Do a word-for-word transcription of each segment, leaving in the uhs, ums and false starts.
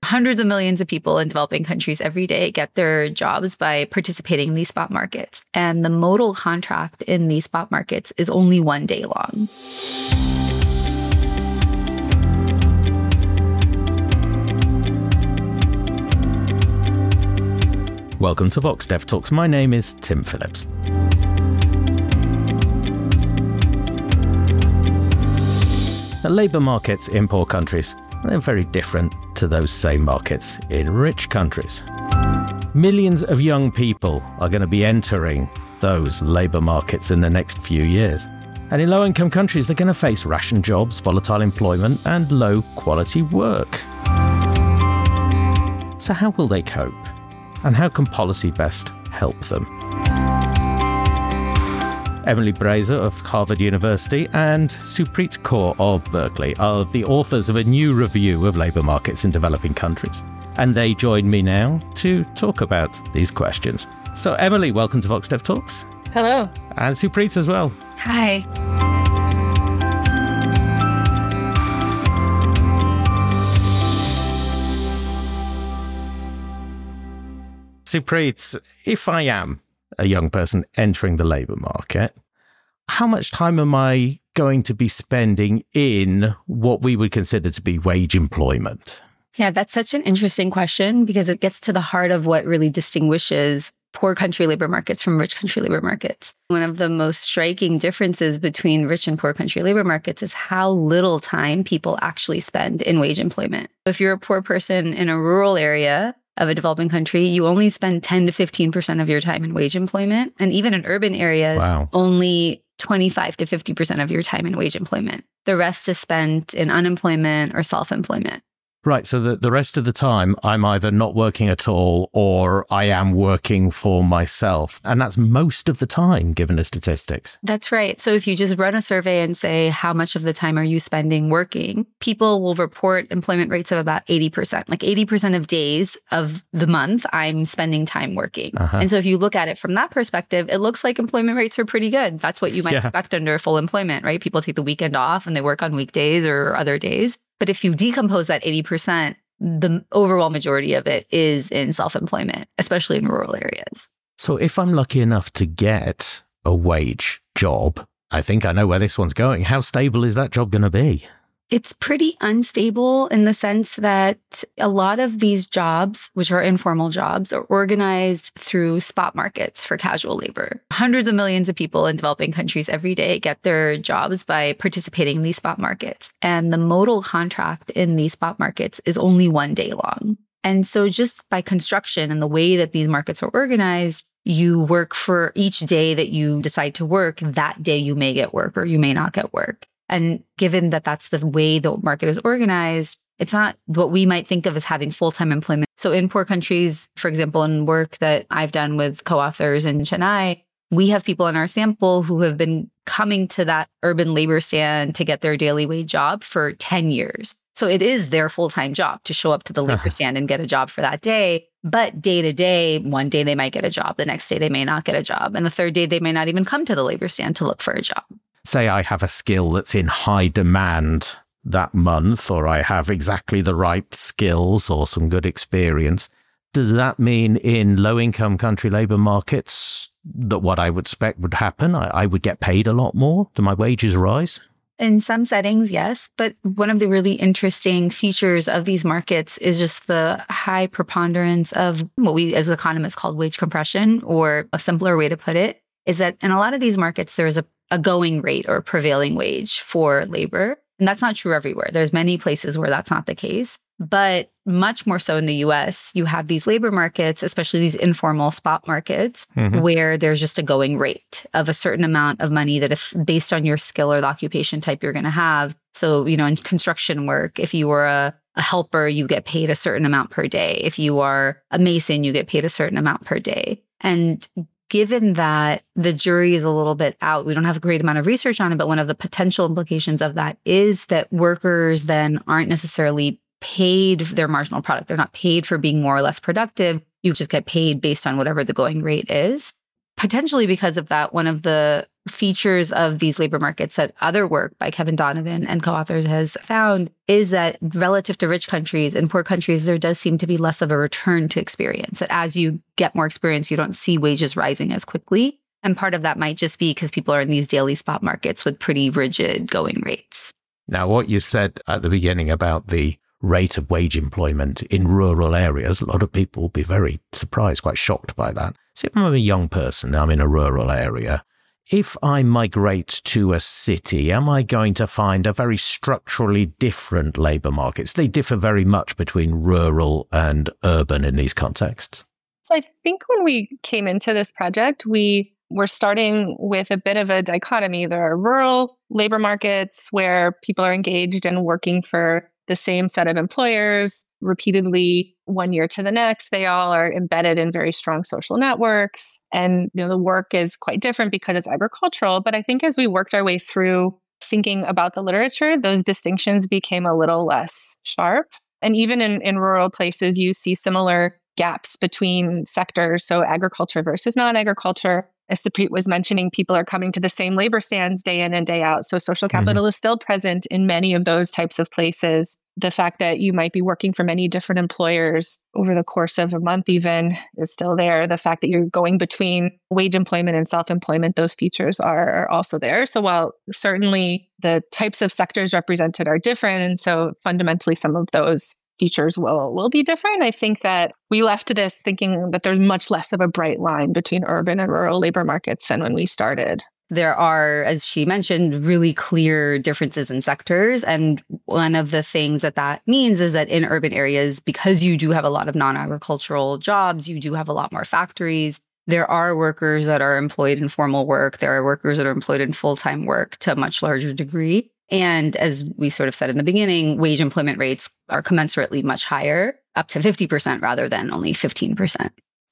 Hundreds of millions of people in developing countries every day get their jobs by participating in these spot markets. And the modal contract in these spot markets is only one day long. Welcome to Vox Dev Talks. My name is Tim Phillips. The labour markets in poor countries, they're very different to those same markets in rich countries. Millions of young people are going to be entering those labour markets in the next few years. And in low-income countries, they're going to face ration jobs, volatile employment, and low-quality work. So how will they cope? And how can policy best help them? Emily Brazer of Harvard University and Supreet Kaur of Berkeley are the authors of a new review of labour markets in developing countries. And they join me now to talk about these questions. So Emily, welcome to Vox Dev Talks. Hello. And Supreet as well. Hi. Supreet, if I am a young person entering the labour market, how much time am I going to be spending in what we would consider to be wage employment? Yeah, that's such an interesting question because it gets to the heart of what really distinguishes poor country labor markets from rich country labor markets. One of the most striking differences between rich and poor country labor markets is how little time people actually spend in wage employment. If you're a poor person in a rural area of a developing country, you only spend ten to fifteen percent of your time in wage employment. And even in urban areas, wow. only twenty-five to fifty percent of your time in wage employment. The rest is spent in unemployment or self-employment. Right. So the, the rest of the time, I'm either not working at all or I am working for myself. And that's most of the time, given the statistics. That's right. So if you just run a survey and say, how much of the time are you spending working? People will report employment rates of about eighty percent. Like eighty percent of days of the month, I'm spending time working. Uh-huh. And so if you look at it from that perspective, it looks like employment rates are pretty good. That's what you might yeah. expect under full employment, right? People take the weekend off and they work on weekdays or other days. But if you decompose that eighty percent, the overall majority of it is in self-employment, especially in rural areas. So if I'm lucky enough to get a wage job, I think I know where this one's going. How stable is that job going to be? It's pretty unstable in the sense that a lot of these jobs, which are informal jobs, are organized through spot markets for casual labor. Hundreds of millions of people in developing countries every day get their jobs by participating in these spot markets. And the modal contract in these spot markets is only one day long. And so just by construction and the way that these markets are organized, you work for each day that you decide to work, that day you may get work or you may not get work. And given that that's the way the market is organized, it's not what we might think of as having full-time employment. So in poor countries, for example, in work that I've done with co-authors in Chennai, we have people in our sample who have been coming to that urban labor stand to get their daily wage job for ten years. So it is their full-time job to show up to the labor stand and get a job for that day. But day to day, one day they might get a job. The next day they may not get a job. And the third day they may not even come to the labor stand to look for a job. Say I have a skill that's in high demand that month, or I have exactly the right skills or some good experience. Does that mean in low-income country labour markets that what I would expect would happen? I, I would get paid a lot more? Do my wages rise? In some settings, yes. But one of the really interesting features of these markets is just the high preponderance of what we as economists call wage compression, or a simpler way to put it is that in a lot of these markets, there is a a going rate or prevailing wage for labor. And that's not true everywhere. There's many places where that's not the case, but much more so in the U S, you have these labor markets, especially these informal spot markets, mm-hmm. where there's just a going rate of a certain amount of money that if based on your skill or the occupation type you're going to have. So, you know, in construction work, if you were a, a helper, you get paid a certain amount per day. If you are a mason, you get paid a certain amount per day. And given that the jury is a little bit out, we don't have a great amount of research on it, but one of the potential implications of that is that workers then aren't necessarily paid their marginal product. They're not paid for being more or less productive. You just get paid based on whatever the going rate is. potentially because of that, one of the features of these labor markets that other work by Kevin Donovan and co-authors has found is that relative to rich countries and poor countries, there does seem to be less of a return to experience. That as you get more experience, you don't see wages rising as quickly. And part of that might just be because people are in these daily spot markets with pretty rigid going rates. Now, what you said at the beginning about the rate of wage employment in rural areas, a lot of people will be very surprised, quite shocked by that. So if I'm a young person, I'm in a rural area, if I migrate to a city, am I going to find a very structurally different labour markets? They differ very much between rural and urban in these contexts. So I think when we came into this project, we were starting with a bit of a dichotomy. There are rural labour markets where people are engaged and working for the same set of employers repeatedly one year to the next. They all are embedded in very strong social networks. And you know, the work is quite different because it's agricultural. But I think as we worked our way through thinking about the literature, those distinctions became a little less sharp. And even in, in rural places, you see similar gaps between sectors. So agriculture versus non-agriculture. As Supreet was mentioning, people are coming to the same labor stands day in and day out. So social capital mm-hmm. is still present in many of those types of places. The fact that you might be working for many different employers over the course of a month even is still there. The fact that you're going between wage employment and self-employment, those features are also there. So while certainly the types of sectors represented are different, and so fundamentally some of those features will will be different, I think that we left this thinking that there's much less of a bright line between urban and rural labor markets than when we started. There are, as she mentioned, really clear differences in sectors. And one of the things that that means is that in urban areas, because you do have a lot of non-agricultural jobs, you do have a lot more factories. There are workers that are employed in formal work. There are workers that are employed in full-time work to a much larger degree. And as we sort of said in the beginning, wage employment rates are commensurately much higher, up to fifty percent rather than only fifteen percent.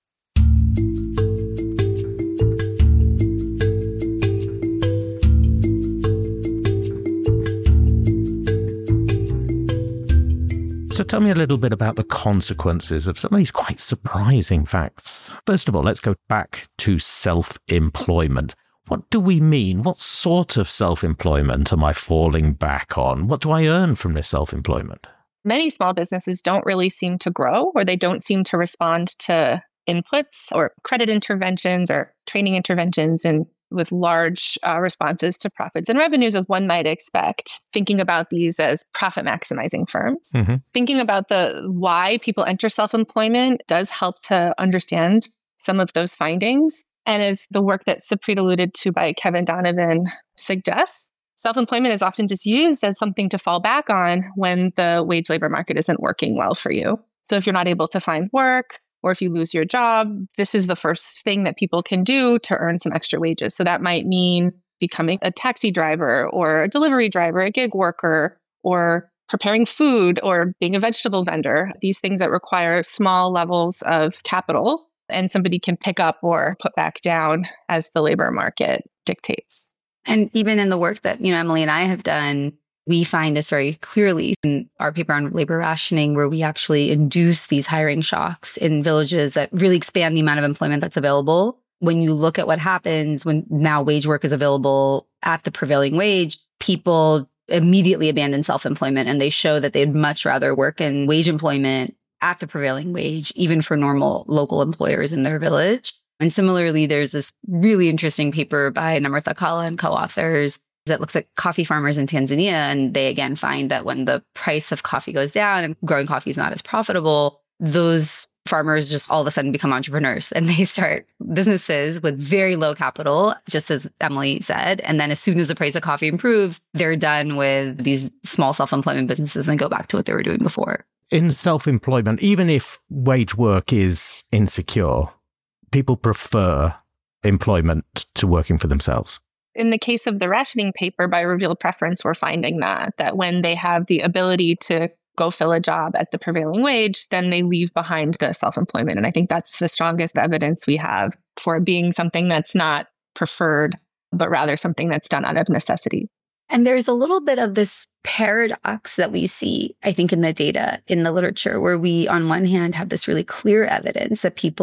So tell me a little bit about the consequences of some of these quite surprising facts. First of all, let's go back to self-employment. What do we mean? What sort of self-employment am I falling back on? What do I earn from this self-employment? Many small businesses don't really seem to grow, or they don't seem to respond to inputs or credit interventions or training interventions and with large uh, responses to profits and revenues as one might expect, thinking about these as profit maximizing firms. Mm-hmm. Thinking about the why people enter self-employment does help to understand some of those findings. And as the work that Supreet alluded to by Kevin Donovan suggests, self-employment is often just used as something to fall back on when the wage labor market isn't working well for you. So if you're not able to find work, or if you lose your job, this is the first thing that people can do to earn some extra wages. So that might mean becoming a taxi driver or a delivery driver, a gig worker, or preparing food, or being a vegetable vendor. These things that require small levels of capital and somebody can pick up or put back down as the labor market dictates. And even in the work that, you know, Emily and I have done, we find this very clearly in our paper on labor rationing, where we actually induce these hiring shocks in villages that really expand the amount of employment that's available. When you look at what happens when now wage work is available at the prevailing wage, people immediately abandon self-employment, and they show that they'd much rather work in wage employment at the prevailing wage, even for normal local employers in their village. And similarly, there's this really interesting paper by Namratha Kala and co-authors that looks at coffee farmers in Tanzania. And they again find that when the price of coffee goes down and growing coffee is not as profitable, those farmers just all of a sudden become entrepreneurs and they start businesses with very low capital, just as Emily said. And then as soon as the price of coffee improves, they're done with these small self-employment businesses and go back to what they were doing before. In self-employment, even if wage work is insecure, people prefer employment to working for themselves. In the case of the rationing paper by Revealed Preference, we're finding that, that when they have the ability to go fill a job at the prevailing wage, then they leave behind the self-employment. And I think that's the strongest evidence we have for it being something that's not preferred, but rather something that's done out of necessity. And there's a little bit of this paradox that we see, I think, in the data, in the literature, where we, on one hand, have this really clear evidence that people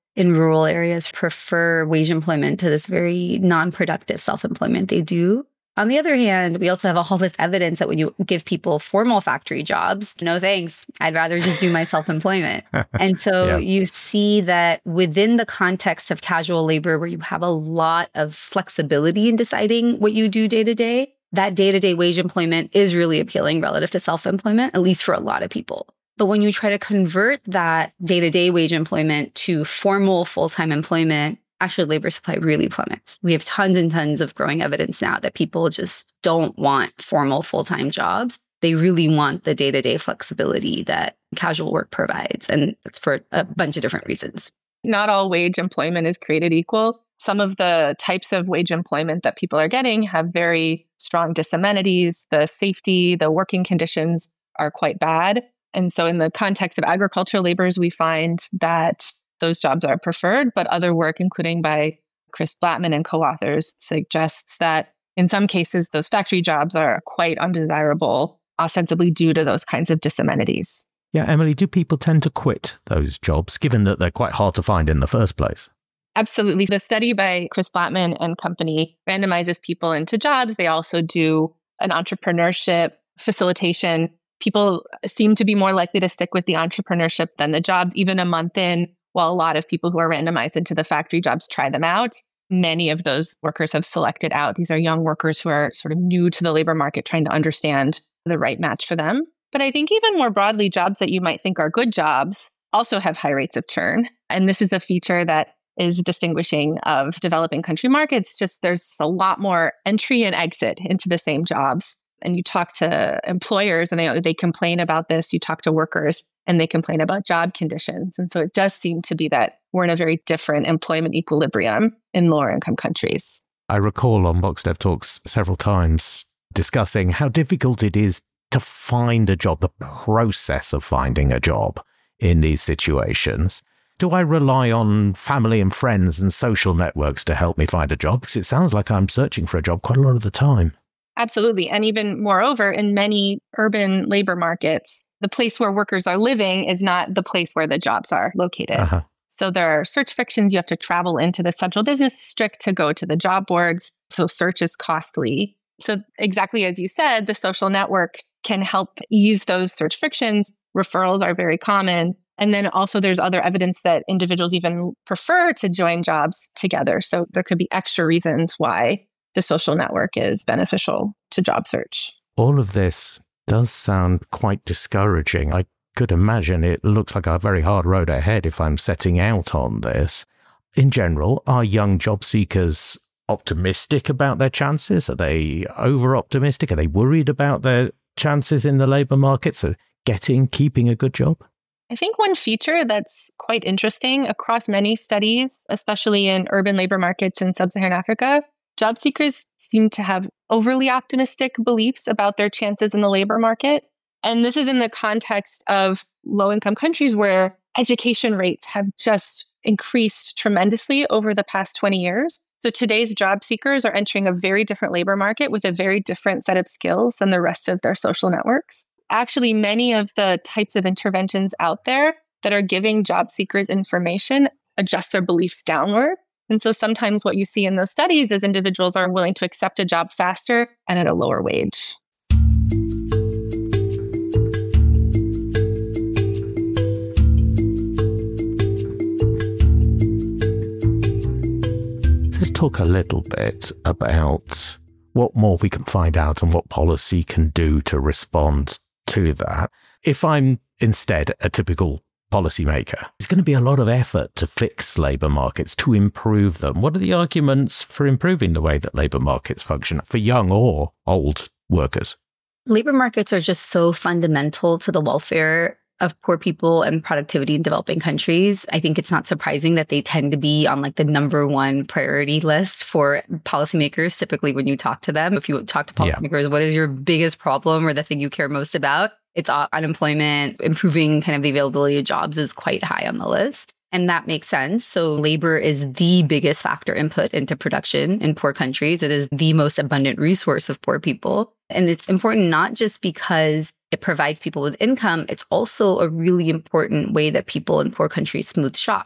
in rural areas prefer wage employment to this very non-productive self-employment they do. On the other hand, we also have all this evidence that when you give people formal factory jobs, no thanks, I'd rather just do my self-employment. And so yeah. you see that within the context of casual labor, where you have a lot of flexibility in deciding what you do day to day, that day-to-day wage employment is really appealing relative to self-employment, at least for a lot of people. But when you try to convert that day-to-day wage employment to formal full-time employment, actually labor supply really plummets. We have tons and tons of growing evidence now that people just don't want formal full-time jobs. They really want the day-to-day flexibility that casual work provides. And it's for a bunch of different reasons. Not all wage employment is created equal. Some of the types of wage employment that people are getting have very strong disamenities. The safety, the working conditions are quite bad. And so in the context of agricultural laborers, we find that those jobs are preferred, but other work, including by Chris Blattman and co-authors, suggests that in some cases, those factory jobs are quite undesirable, ostensibly due to those kinds of disamenities. Yeah, Emily, do people tend to quit those jobs, given that they're quite hard to find in the first place? Absolutely. The study by Chris Blattman and company randomizes people into jobs. They also do an entrepreneurship facilitation. People seem to be more likely to stick with the entrepreneurship than the jobs, even a month in, while a lot of people who are randomized into the factory jobs try them out. Many of those workers have selected out. These are young workers who are sort of new to the labor market, trying to understand the right match for them. But I think even more broadly, jobs that you might think are good jobs also have high rates of churn. And this is a feature that is distinguishing of developing country markets. Just there's a lot more entry and exit into the same jobs. And you talk to employers and they, they complain about this. You talk to workers and they complain about job conditions. And so it does seem to be that we're in a very different employment equilibrium in lower income countries. I recall on VoxDev Talks several times discussing how difficult it is to find a job, the process of finding a job in these situations. Do I rely on family and friends and social networks to help me find a job? Because it sounds like I'm searching for a job quite a lot of the time. Absolutely. And even moreover, in many urban labor markets, the place where workers are living is not the place where the jobs are located. Uh-huh. So there are search frictions. You have to travel into the central business district to go to the job boards. So search is costly. So exactly as you said, the social network can help ease those search frictions. Referrals are very common. And then also there's other evidence that individuals even prefer to join jobs together. So there could be extra reasons why the social network is beneficial to job search. All of this does sound quite discouraging. I could imagine it looks like a very hard road ahead if I'm setting out on this. In general, are young job seekers optimistic about their chances? Are they over-optimistic? Are they worried about their chances in the labour market? So getting, keeping a good job? I think one feature that's quite interesting across many studies, especially in urban labor markets in sub-Saharan Africa, job seekers seem to have overly optimistic beliefs about their chances in the labor market. And this is in the context of low-income countries where education rates have just increased tremendously over the past twenty years. So today's job seekers are entering a very different labor market with a very different set of skills than the rest of their social networks. Actually, many of the types of interventions out there that are giving job seekers information adjust their beliefs downward. And so sometimes what you see in those studies is individuals are willing to accept a job faster and at a lower wage. Let's talk a little bit about what more we can find out and what policy can do to respond to that. If I'm instead a typical policymaker, there's going to be a lot of effort to fix labour markets, to improve them. What are the arguments for improving the way that labour markets function for young or old workers? Labour markets are just so fundamental to the welfare of poor people and productivity in developing countries. I think it's not surprising that they tend to be on like the number one priority list for policymakers. Typically, when you talk to them, if you talk to policymakers, yeah. what is your biggest problem or the thing you care most about? It's unemployment. Improving kind of the availability of jobs is quite high on the list. And that makes sense. So labor is the biggest factor input into production in poor countries. It is the most abundant resource of poor people. And it's important not just because it provides people with income, it's also a really important way that people in poor countries smooth shocks.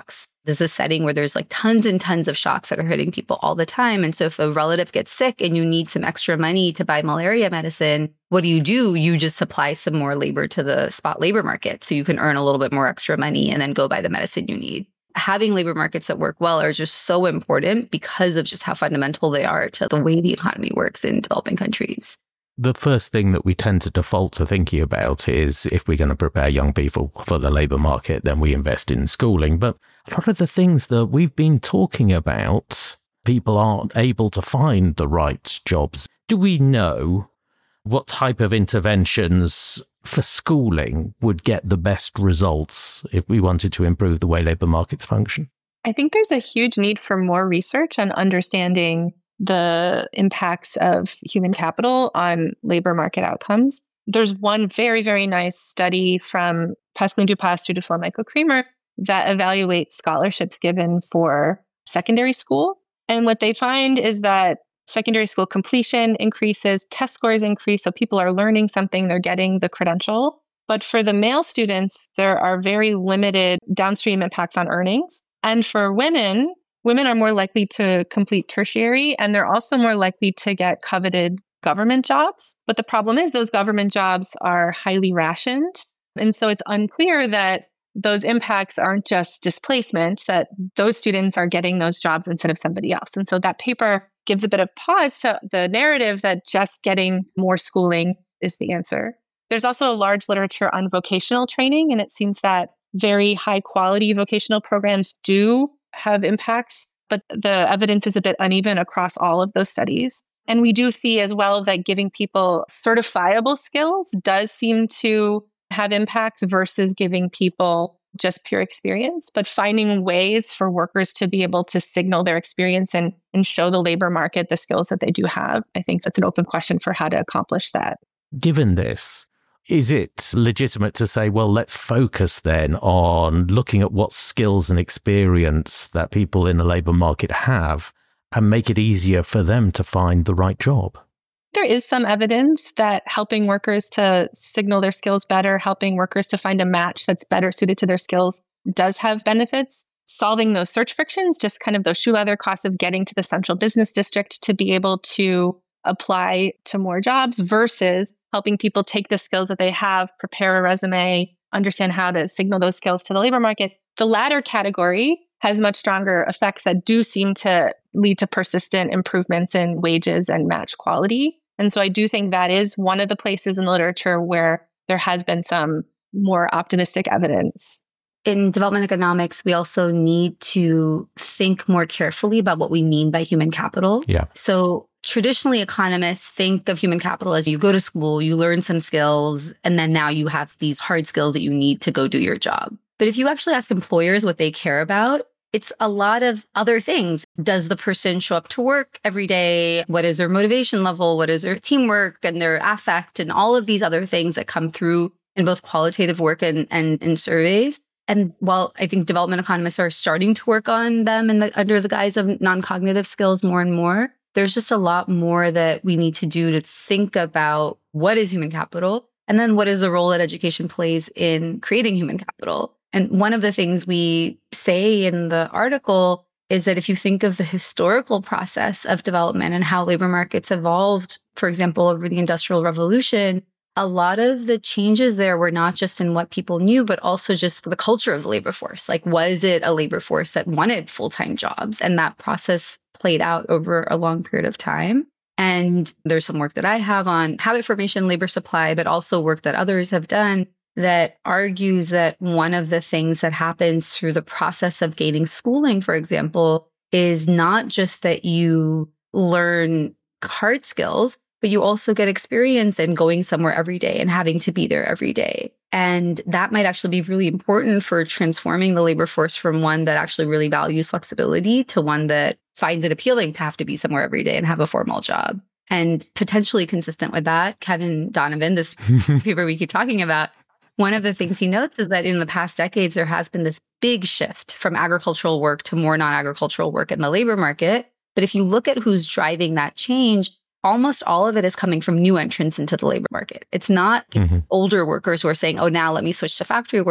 This is a setting where there's like tons and tons of shocks that are hitting people all the time. And so if a relative gets sick and you need some extra money to buy malaria medicine, what do you do? You just supply some more labor to the spot labor market so you can earn a little bit more extra money and then go buy the medicine you need. Having labor markets that work well are just so important because of just how fundamental they are to the way the economy works in developing countries. The first thing that we tend to default to thinking about is if we're going to prepare young people for the labour market, then we invest in schooling. But a lot of the things that we've been talking about, people aren't able to find the right jobs. Do we know what type of interventions for schooling would get the best results if we wanted to improve the way labour markets function? I think there's a huge need for more research on understanding the impacts of human capital on labor market outcomes. There's one very, very nice study from Pascaline Dupas, Judith Michael Creamer that evaluates scholarships given for secondary school. And what they find is that secondary school completion increases, test scores increase, so people are learning something, they're getting the credential. But for the male students, there are very limited downstream impacts on earnings. And for women, Women are more likely to complete tertiary, and they're also more likely to get coveted government jobs. But the problem is those government jobs are highly rationed. And so it's unclear that those impacts aren't just displacement, that those students are getting those jobs instead of somebody else. And so that paper gives a bit of pause to the narrative that just getting more schooling is the answer. There's also a large literature on vocational training, and it seems that very high quality vocational programs do have impacts, but the evidence is a bit uneven across all of those studies. And we do see as well that giving people certifiable skills does seem to have impacts versus giving people just pure experience, but finding ways for workers to be able to signal their experience and, and show the labor market the skills that they do have. I think that's an open question for how to accomplish that. Given this, is it legitimate to say, well, let's focus then on looking at what skills and experience that people in the labour market have and make it easier for them to find the right job? There is some evidence that helping workers to signal their skills better, helping workers to find a match that's better suited to their skills does have benefits. Solving those search frictions, just kind of those shoe leather costs of getting to the central business district to be able to apply to more jobs versus helping people take the skills that they have, prepare a resume, understand how to signal those skills to the labor market. The latter category has much stronger effects that do seem to lead to persistent improvements in wages and match quality. And so I do think that is one of the places in the literature where there has been some more optimistic evidence. In development economics, we also need to think more carefully about what we mean by human capital. Yeah. So traditionally, economists think of human capital as you go to school, you learn some skills, and then now you have these hard skills that you need to go do your job. But if you actually ask employers what they care about, it's a lot of other things. Does the person show up to work every day? What is their motivation level? What is their teamwork and their affect and all of these other things that come through in both qualitative work and, and in surveys? And while I think development economists are starting to work on them in the, under the guise of non-cognitive skills more and more, there's just a lot more that we need to do to think about what is human capital and then what is the role that education plays in creating human capital. And one of the things we say in the article is that if you think of the historical process of development and how labor markets evolved, for example, over the Industrial Revolution, a lot of the changes there were not just in what people knew, but also just the culture of the labor force. Like, was it a labor force that wanted full-time jobs? And that process played out over a long period of time. And there's some work that I have on habit formation, labor supply, but also work that others have done that argues that one of the things that happens through the process of gaining schooling, for example, is not just that you learn hard skills, but you also get experience in going somewhere every day and having to be there every day. And that might actually be really important for transforming the labor force from one that actually really values flexibility to one that finds it appealing to have to be somewhere every day and have a formal job. And potentially consistent with that, Kevin Donovan, this paper we keep talking about, one of the things he notes is that in the past decades, there has been this big shift from agricultural work to more non-agricultural work in the labor market. But if you look at who's driving that change, almost all of it is coming from new entrants into the labor market. It's not mm-hmm. older workers who are saying, oh, now let me switch to factory work.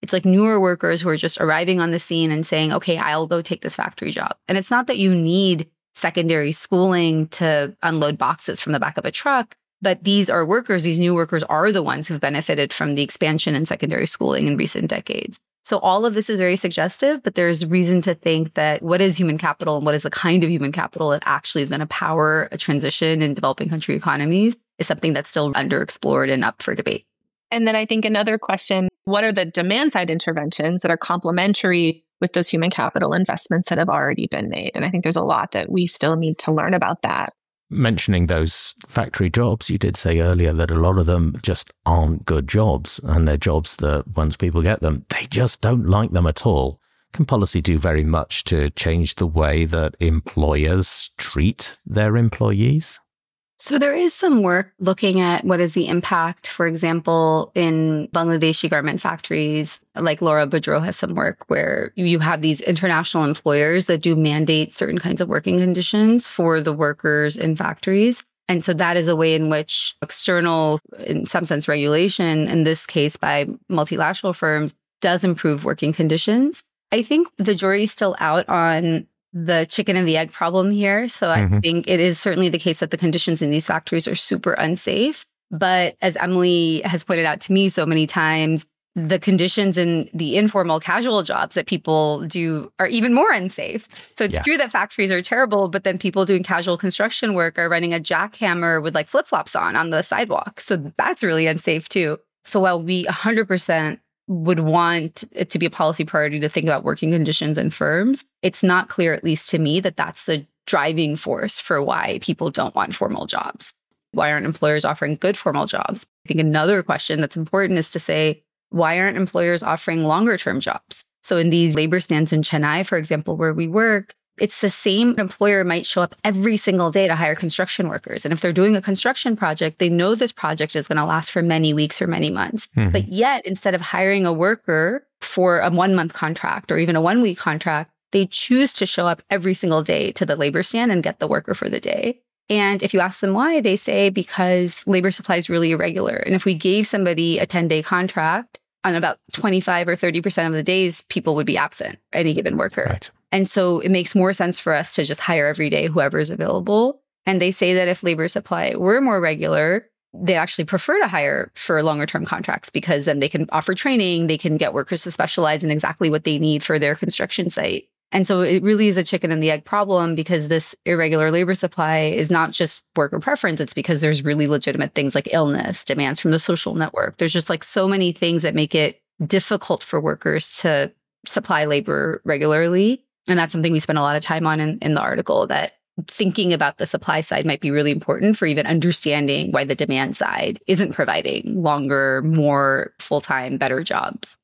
It's like newer workers who are just arriving on the scene and saying, okay, I'll go take this factory job. And it's not that you need secondary schooling to unload boxes from the back of a truck, but these are workers, these new workers are the ones who've benefited from the expansion in secondary schooling in recent decades. So all of this is very suggestive, but there's reason to think that what is human capital and what is the kind of human capital that actually is going to power a transition in developing country economies is something that's still underexplored and up for debate. And then I think another question, what are the demand side interventions that are complementary with those human capital investments that have already been made? And I think there's a lot that we still need to learn about that. Mentioning those factory jobs, you did say earlier that a lot of them just aren't good jobs, and they're jobs that once people get them, they just don't like them at all. Can policy do very much to change the way that employers treat their employees? So there is some work looking at what is the impact, for example, in Bangladeshi garment factories. Like Laura Boudreau has some work where you have these international employers that do mandate certain kinds of working conditions for the workers in factories. And so that is a way in which external, in some sense, regulation, in this case by multilateral firms, does improve working conditions. I think the jury's still out on the chicken and the egg problem here. So mm-hmm. I think it is certainly the case that the conditions in these factories are super unsafe. But as Emily has pointed out to me so many times, the conditions in the informal casual jobs that people do are even more unsafe. So it's yeah. true that factories are terrible, but then people doing casual construction work are running a jackhammer with like flip-flops on on the sidewalk. So that's really unsafe too. So while we one hundred percent would want it to be a policy priority to think about working conditions in firms, it's not clear, at least to me, that that's the driving force for why people don't want formal jobs. Why aren't employers offering good formal jobs? I think another question that's important is to say, why aren't employers offering longer term jobs? So in these labor stands in Chennai, for example, where we work, it's the same employer might show up every single day to hire construction workers. And if they're doing a construction project, they know this project is going to last for many weeks or many months. Mm-hmm. But yet, instead of hiring a worker for a one month contract or even a one week contract, they choose to show up every single day to the labor stand and get the worker for the day. And if you ask them why, they say because labor supply is really irregular. And if we gave somebody a ten day contract, on about twenty-five or thirty percent of the days, people would be absent, any given worker. Right. And so it makes more sense for us to just hire every day whoever is available. And they say that if labor supply were more regular, they actually prefer to hire for longer term contracts because then they can offer training, they can get workers to specialize in exactly what they need for their construction site. And so it really is a chicken and the egg problem because this irregular labor supply is not just worker preference. It's because there's really legitimate things like illness, demands from the social network. There's just like so many things that make it difficult for workers to supply labor regularly. And that's something we spend a lot of time on in, in the article, that thinking about the supply side might be really important for even understanding why the demand side isn't providing longer, more full-time, better jobs.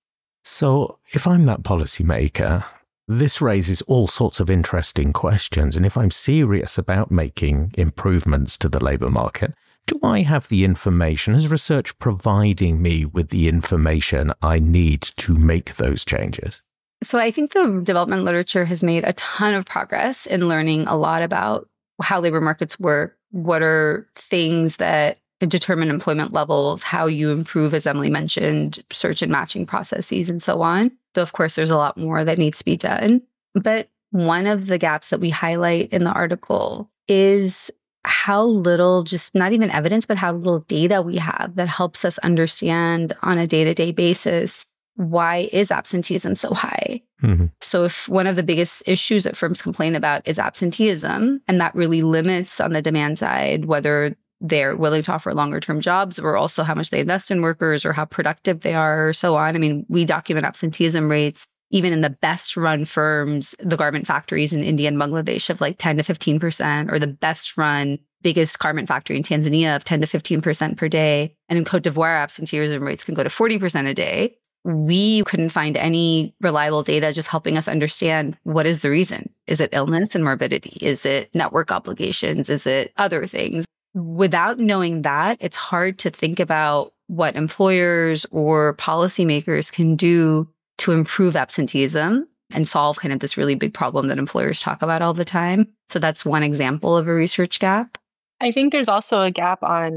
So if I'm that policymaker, this raises all sorts of interesting questions. And if I'm serious about making improvements to the labour market, do I have the information? Is research providing me with the information I need to make those changes? So I think the development literature has made a ton of progress in learning a lot about how labor markets work, what are things that determine employment levels, how you improve, as Emily mentioned, search and matching processes and so on. Though, of course, there's a lot more that needs to be done. But one of the gaps that we highlight in the article is how little, just not even evidence, but how little data we have that helps us understand on a day-to-day basis, why is absenteeism so high? Mm-hmm. So if one of the biggest issues that firms complain about is absenteeism, and that really limits on the demand side, whether they're willing to offer longer term jobs or also how much they invest in workers or how productive they are or so on. I mean, we document absenteeism rates even in the best run firms, the garment factories in India and Bangladesh of like ten to fifteen percent, or the best run biggest garment factory in Tanzania of ten to fifteen percent per day. And in Cote d'Ivoire, absenteeism rates can go to forty percent a day. We couldn't find any reliable data just helping us understand what is the reason. Is it illness and morbidity? Is it network obligations? Is it other things? Without knowing that, it's hard to think about what employers or policymakers can do to improve absenteeism and solve kind of this really big problem that employers talk about all the time. So that's one example of a research gap. I think there's also a gap on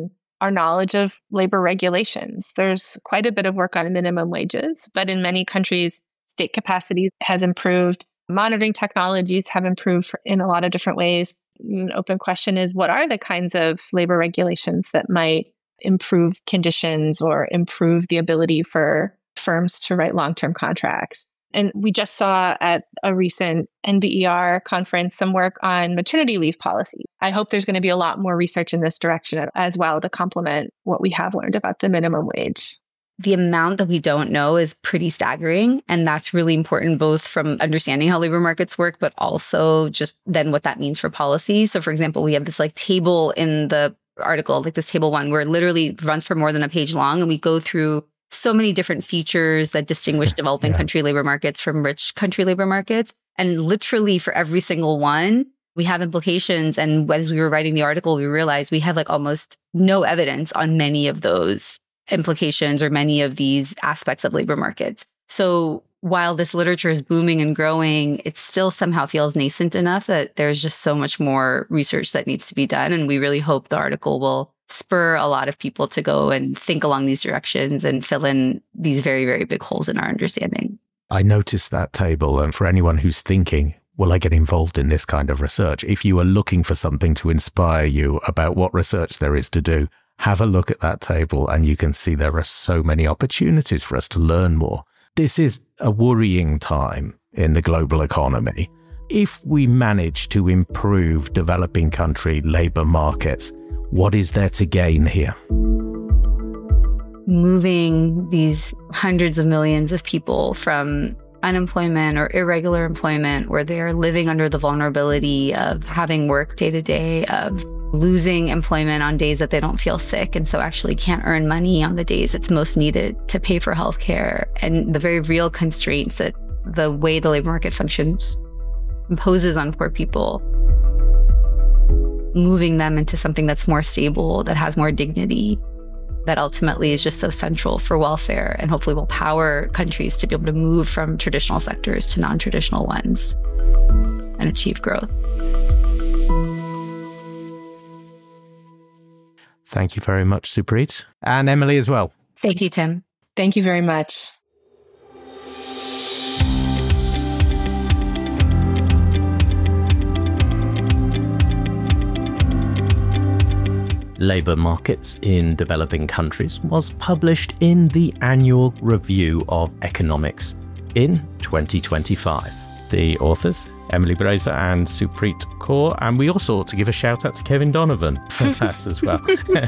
our knowledge of labor regulations. There's quite a bit of work on minimum wages, but in many countries, state capacity has improved. Monitoring technologies have improved in a lot of different ways. An open question is, what are the kinds of labor regulations that might improve conditions or improve the ability for firms to write long-term contracts? And we just saw at a recent N B E R conference some work on maternity leave policy. I hope there's going to be a lot more research in this direction as well to complement what we have learned about the minimum wage. The amount that we don't know is pretty staggering. And that's really important, both from understanding how labor markets work, but also just then what that means for policy. So for example, we have this like table in the article, like this table one, where it literally runs for more than a page long. And we go through so many different features that distinguish developing yeah. country labor markets from rich country labor markets. And literally for every single one, we have implications. And as we were writing the article, we realized we have like almost no evidence on many of those implications or many of these aspects of labor markets. So while this literature is booming and growing, it still somehow feels nascent enough that there's just so much more research that needs to be done. And we really hope the article will spur a lot of people to go and think along these directions and fill in these very, very big holes in our understanding. I noticed that table. And for anyone who's thinking, will I get involved in this kind of research? If you are looking for something to inspire you about what research there is to do, have a look at that table and you can see there are so many opportunities for us to learn more. This is a worrying time in the global economy. If we manage to improve developing country labor markets, what is there to gain here? Moving these hundreds of millions of people from unemployment or irregular employment, where they are living under the vulnerability of having work day to day, of losing employment on days that they don't feel sick and so actually can't earn money on the days it's most needed to pay for healthcare, and the very real constraints that the way the labor market functions imposes on poor people. Moving them into something that's more stable, that has more dignity, that ultimately is just so central for welfare and hopefully will power countries to be able to move from traditional sectors to non-traditional ones and achieve growth. Thank you very much, Supreet. And Emily as well. Thank you, Tim. Thank you very much. Labour Markets in Developing Countries was published in the Annual Review of Economics in twenty twenty-five. The authors, Emily Brazer and Supreet Kaur, and we also ought to give a shout out to Kevin Donovan for that as well.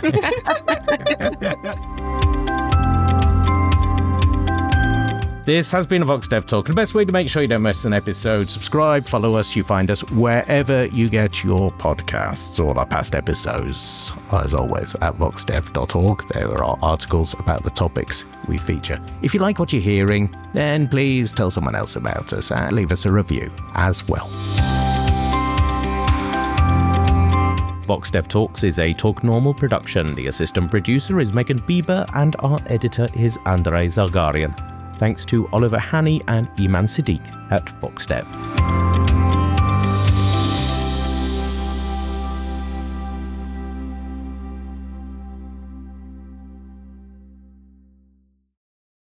This has been a Vox Dev Talk. The best way to make sure you don't miss an episode, subscribe, follow us. You find us wherever you get your podcasts. All our past episodes, as always, at vox dev dot org. There are articles about the topics we feature. If you like what you're hearing, then please tell someone else about us and leave us a review as well. Vox Dev Talks is a Talk Normal production. The assistant producer is Megan Bieber and our editor is Andrei Zargarian. Thanks to Oliver Haney and Iman Siddiq at Vox Dev.